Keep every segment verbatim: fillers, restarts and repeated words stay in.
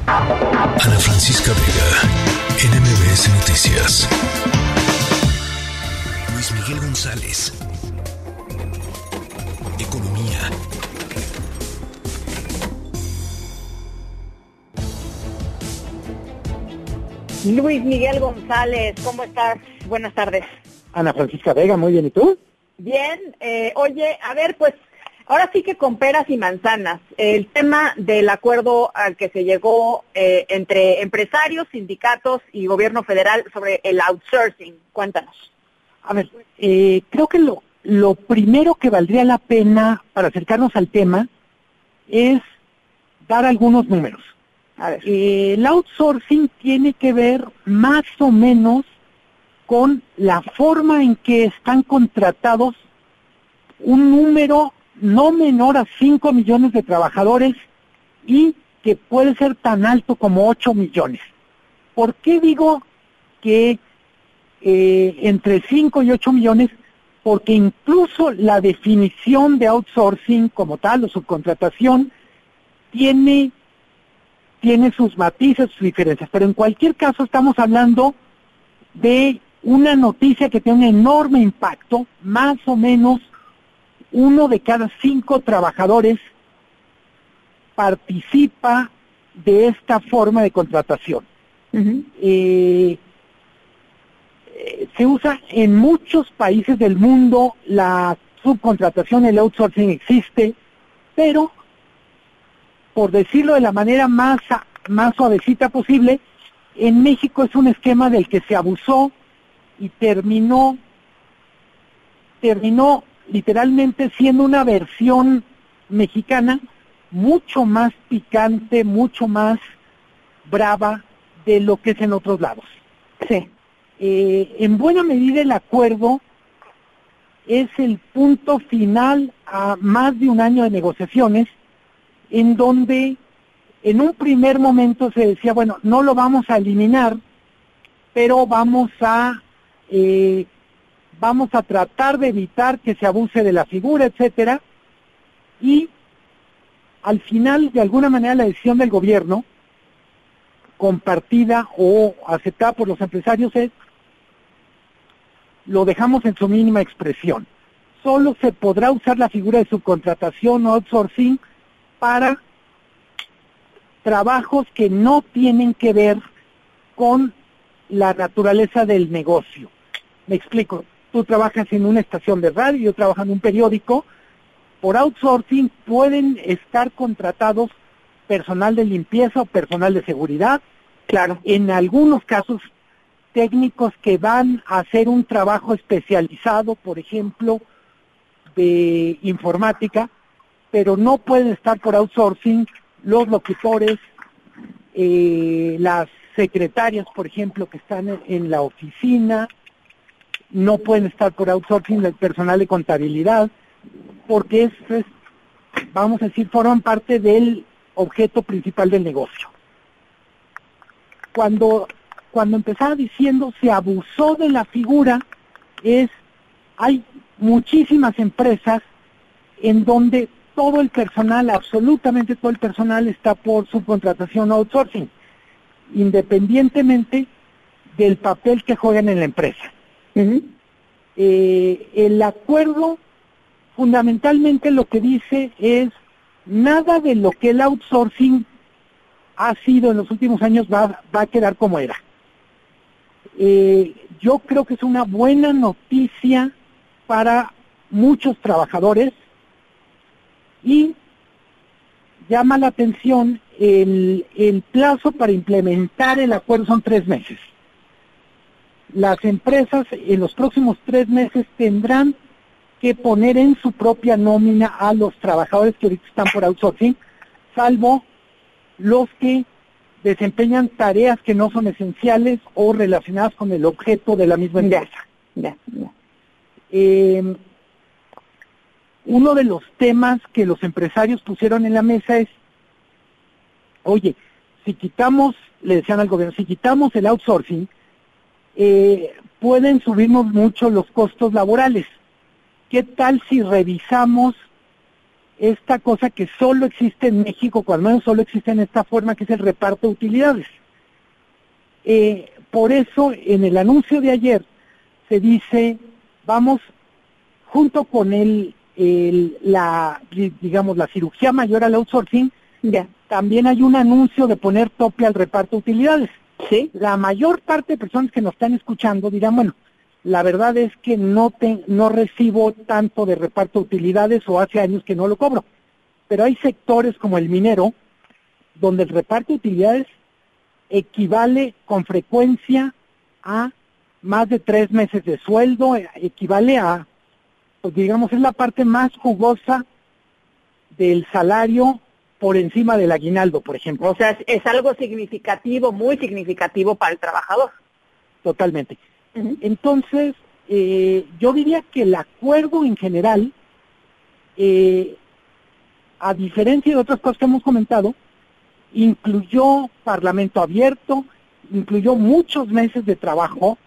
Ana Francisca Vega, N M B S Noticias. Luis Miguel González. Economía. Luis Miguel González, ¿cómo estás? Buenas tardes. Ana Francisca Vega, muy bien, ¿y tú? Bien, eh, oye, a ver, pues, ahora sí que con peras y manzanas, el tema del acuerdo al que se llegó eh, entre empresarios, sindicatos y gobierno federal sobre el outsourcing, cuéntanos. A ver, eh, creo que lo, lo primero que valdría la pena para acercarnos al tema es dar algunos números. A ver. Eh, el outsourcing tiene que ver más o menos con la forma en que están contratados un número no menor a cinco millones de trabajadores y que puede ser tan alto como ocho millones. ¿Por qué digo que eh, entre cinco y ocho millones? Porque incluso la definición de outsourcing como tal, o subcontratación, tiene, tiene sus matices, sus diferencias. Pero en cualquier caso estamos hablando de una noticia que tiene un enorme impacto. Más o menos uno de cada cinco trabajadores participa de esta forma de contratación. Uh-huh. Eh, eh, se usa en muchos países del mundo, la subcontratación, el outsourcing existe, pero, por decirlo de la manera más, más suavecita posible, en México es un esquema del que se abusó y terminó, terminó literalmente siendo una versión mexicana mucho más picante, mucho más brava de lo que es en otros lados. Sí. Eh, en buena medida el acuerdo es el punto final a más de un año de negociaciones, en donde en un primer momento se decía, bueno, no lo vamos a eliminar, pero vamos a eh, vamos a tratar de evitar que se abuse de la figura, etcétera, y al final, de alguna manera, la decisión del gobierno, compartida o aceptada por los empresarios, es, lo dejamos en su mínima expresión. Solo se podrá usar la figura de subcontratación o outsourcing para trabajos que no tienen que ver con la naturaleza del negocio. Me explico. Tú trabajas en una estación de radio, yo trabajo en un periódico. Por outsourcing pueden estar contratados personal de limpieza o personal de seguridad. Claro, en algunos casos técnicos que van a hacer un trabajo especializado, por ejemplo, de informática, pero no pueden estar por outsourcing los locutores, eh, las secretarias, por ejemplo, que están en, en la oficina. No pueden estar por outsourcing el personal de contabilidad, porque es, es, vamos a decir, forman parte del objeto principal del negocio. Cuando, cuando empezaba diciendo se abusó de la figura, es, hay muchísimas empresas en donde todo el personal, absolutamente todo el personal está por subcontratación o outsourcing, independientemente del papel que juegan en la empresa. Uh-huh. Eh, el acuerdo fundamentalmente lo que dice es nada de lo que el outsourcing ha sido en los últimos años va, va a quedar como era. Eh, yo creo que es una buena noticia para muchos trabajadores y llama la atención el, el plazo para implementar el acuerdo son tres meses. Las empresas en los próximos tres meses tendrán que poner en su propia nómina a los trabajadores que ahorita están por outsourcing, salvo los que desempeñan tareas que no son esenciales o relacionadas con el objeto de la misma empresa. Ya, ya. Eh, uno de los temas que los empresarios pusieron en la mesa es, oye, si quitamos, le decían al gobierno, si quitamos el outsourcing, eh, pueden subirnos mucho los costos laborales. ¿Qué tal si revisamos esta cosa que solo existe en México, cuando menos solo existe en esta forma, que es el reparto de utilidades. Eh, por eso, en el anuncio de ayer, se dice, vamos, junto con el, el la, digamos, la cirugía mayor al outsourcing, ya. También hay un anuncio de poner tope al reparto de utilidades. Sí. La mayor parte de personas que nos están escuchando dirán, bueno, la verdad es que no te, no recibo tanto de reparto de utilidades o hace años que no lo cobro. Pero hay sectores como el minero, donde el reparto de utilidades equivale con frecuencia a más de tres meses de sueldo, equivale a, pues digamos, es la parte más jugosa del salario por encima del aguinaldo, por ejemplo. O sea, es, es algo significativo, muy significativo para el trabajador. Totalmente. Uh-huh. Entonces, eh, yo diría que el acuerdo en general, eh, a diferencia de otras cosas que hemos comentado, incluyó parlamento abierto, incluyó muchos meses de trabajo.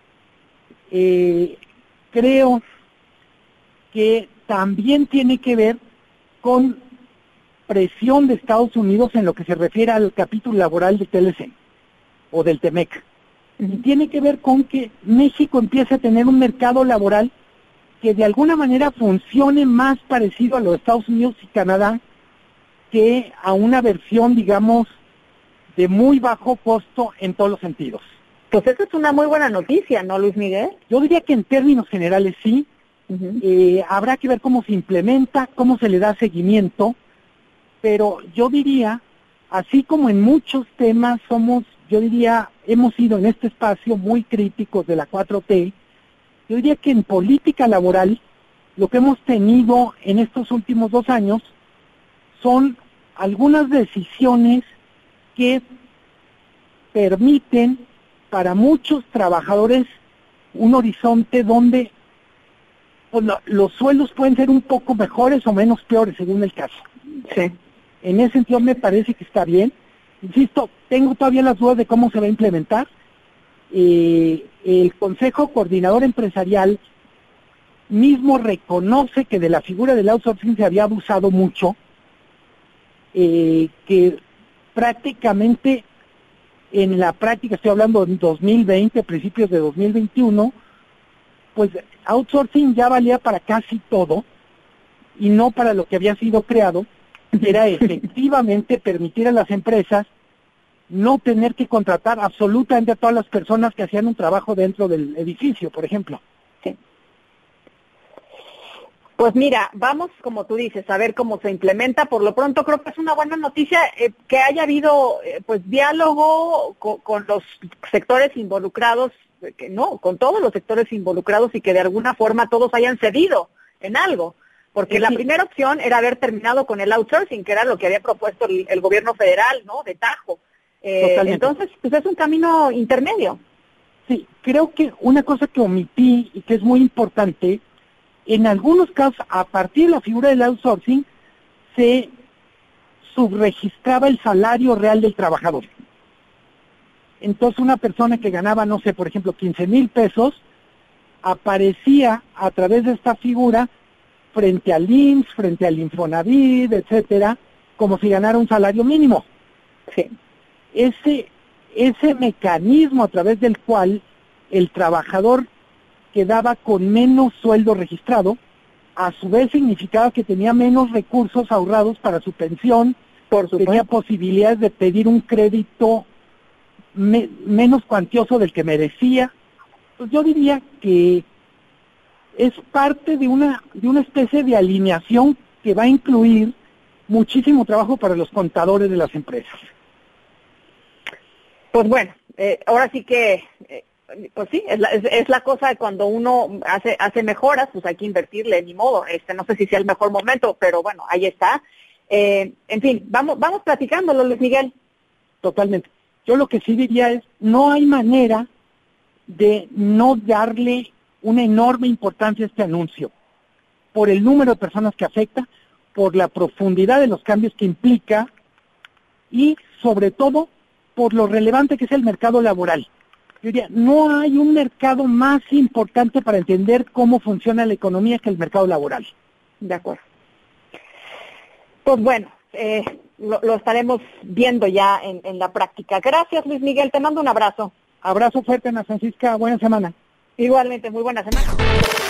Eh, creo que también tiene que ver con presión de Estados Unidos en lo que se refiere al capítulo laboral de T L C o del T M E C. Y tiene que ver con que México empiece a tener un mercado laboral que de alguna manera funcione más parecido a los Estados Unidos y Canadá que a una versión, digamos, de muy bajo costo en todos los sentidos. Pues eso es una muy buena noticia, ¿no, Luis Miguel? Yo diría que en términos generales sí. Uh-huh. Eh, habrá que ver cómo se implementa, cómo se le da seguimiento, pero yo diría, así como en muchos temas somos, yo diría, hemos sido en este espacio muy críticos de la cuatro T, yo diría que en política laboral, lo que hemos tenido en estos últimos dos años son algunas decisiones que permiten para muchos trabajadores un horizonte donde pues, lo, los sueldos pueden ser un poco mejores o menos peores según el caso. Sí. En ese sentido me parece que está bien. Insisto, tengo todavía las dudas de cómo se va a implementar. Eh, el Consejo Coordinador Empresarial mismo reconoce que de la figura del outsourcing se había abusado mucho, eh, que prácticamente en la práctica, estoy hablando de dos mil veinte, principios de dos mil veintiuno, pues outsourcing ya valía para casi todo y no para lo que había sido creado, que era efectivamente permitir a las empresas no tener que contratar absolutamente a todas las personas que hacían un trabajo dentro del edificio, por ejemplo. Sí. Pues mira, vamos, como tú dices, a ver cómo se implementa. Por lo pronto creo que es una buena noticia eh, que haya habido eh, pues diálogo con, con los sectores involucrados, eh, que no, con todos los sectores involucrados y que de alguna forma todos hayan cedido en algo. Porque sí, la primera opción era haber terminado con el outsourcing, que era lo que había propuesto el, el gobierno federal, ¿no? De tajo. Eh, entonces, pues es un camino intermedio. Sí, creo que una cosa que omití y que es muy importante, en algunos casos, a partir de la figura del outsourcing, se subregistraba el salario real del trabajador. Entonces, una persona que ganaba, no sé, por ejemplo, quince mil pesos, aparecía a través de esta figura frente al I M S S, frente al Infonavit, etcétera, como si ganara un salario mínimo. Sí. Ese, ese mecanismo a través del cual el trabajador quedaba con menos sueldo registrado, a su vez significaba que tenía menos recursos ahorrados para su pensión, por supuesto, tenía posibilidades de pedir un crédito me, menos cuantioso del que merecía. Pues yo diría que es parte de una de una especie de alineación que va a incluir muchísimo trabajo para los contadores de las empresas. Pues bueno, eh, ahora sí que, eh, pues sí, es la, es, es la cosa de cuando uno hace hace mejoras, pues hay que invertirle, ni modo. Este, no sé si sea el mejor momento, pero bueno, ahí está. Eh, en fin, vamos vamos platicándolo, Luis Miguel. Totalmente. Yo lo que sí diría es, no hay manera de no darle una enorme importancia a este anuncio, por el número de personas que afecta, por la profundidad de los cambios que implica y sobre todo por lo relevante que es el mercado laboral. Yo diría, no hay un mercado más importante para entender cómo funciona la economía que el mercado laboral. De acuerdo. Pues bueno, eh, lo, lo estaremos viendo ya en, en la práctica. Gracias, Luis Miguel, te mando un abrazo. Abrazo fuerte, Ana Francisca, buena semana. Igualmente, muy buena semana.